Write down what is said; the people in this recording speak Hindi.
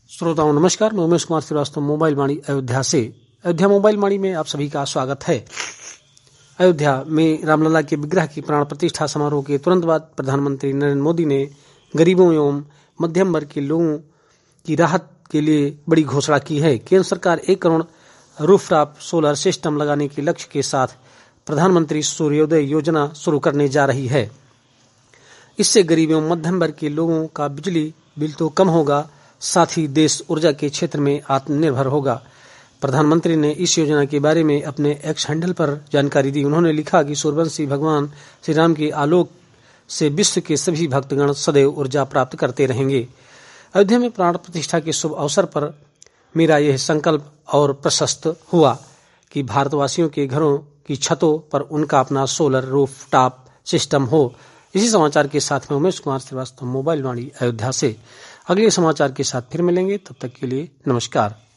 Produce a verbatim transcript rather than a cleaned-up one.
श्रोताओं नमस्कार, मैं उमेश कुमार श्रीवास्तव मोबाइल वाणी अयोध्या से। अयोध्या मोबाइल वाणी में आप सभी का स्वागत है। अयोध्या में रामलला के विग्रह की प्राण प्रतिष्ठा समारोह के तुरंत बाद प्रधानमंत्री नरेंद्र मोदी ने गरीबों एवं मध्यम वर्ग के लोगों की राहत के लिए बड़ी घोषणा की है। केंद्र सरकार एक करोड़ रूफटॉप सोलर सिस्टम लगाने के लक्ष्य के साथ प्रधानमंत्री सूर्योदय योजना शुरू करने जा रही है। इससे गरीब एवं मध्यम वर्ग के लोगों का बिजली बिल तो कम होगा, साथ ही देश ऊर्जा के क्षेत्र में आत्मनिर्भर होगा। प्रधानमंत्री ने इस योजना के बारे में अपने एक्स हैंडल पर जानकारी दी। उन्होंने लिखा कि सूर्यवंशी भगवान श्री राम के आलोक से विश्व के सभी भक्तगण सदैव ऊर्जा प्राप्त करते रहेंगे। अयोध्या में प्राण प्रतिष्ठा के शुभ अवसर पर मेरा यह संकल्प और प्रशस्त हुआ कि भारतवासियों के घरों की छतों पर उनका अपना सोलर रूफटॉप सिस्टम हो। इसी समाचार के साथ में उमेश कुमार श्रीवास्तव मोबाइल वाणी अयोध्या से। अगले समाचार के साथ फिर मिलेंगे, तब तक के लिए नमस्कार।